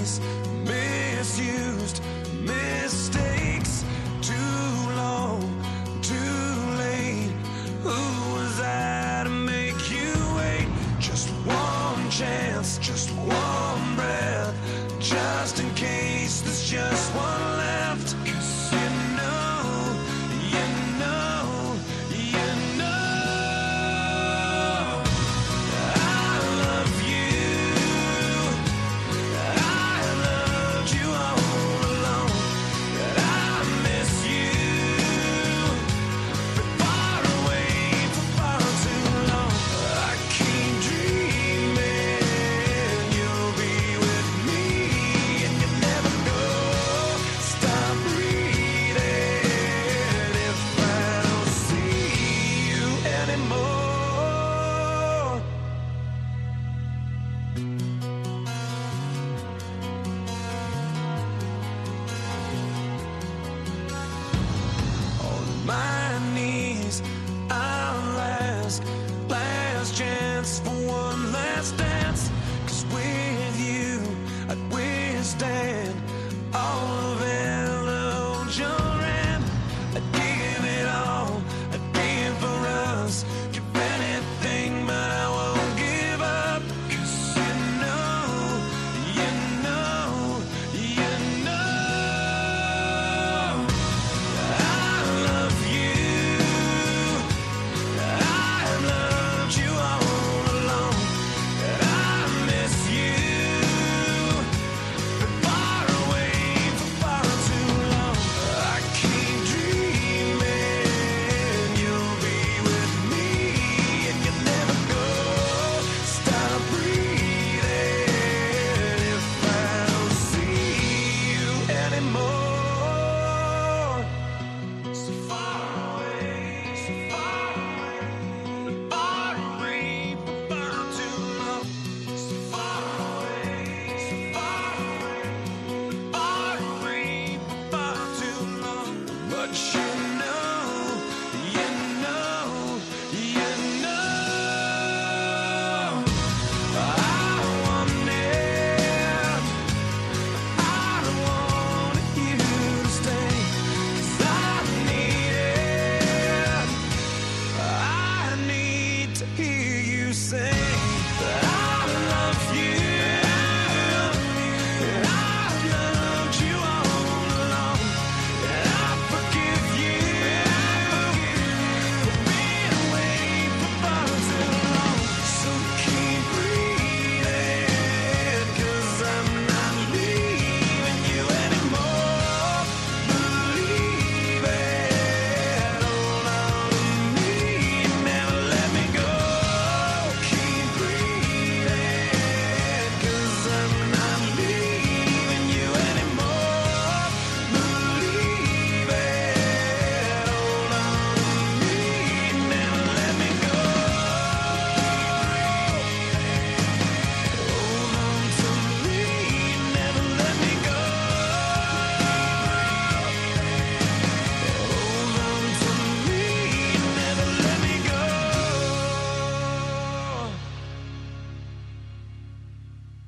knees, misused, mistakes, too long, too late. Who was I to make you wait? Just one chance, just one breath, just in case there's just one left. 'Cause you know, you know, you know I love you. I loved you all along, but I miss you. Been far away for far too long. I keep dreaming you'll be with me, and you never go. Stop breathing if I don't see you anymore. On my knees, I'll last chance for one last dance. 'Cause with you, I'd withstand all of it. Hold your hand, I'd give it all, I'd give for us. Give anything, but I won't give up. 'Cause you know, you know, you know I love you. I've loved you all along, and I miss you. Been far away for far too long. I keep dreaming you'll be with me, and you never go. Stop breathing if I don't see you anymore. So far away, so far away, far away for far too long. So far away, so far away, far away for far too long. But you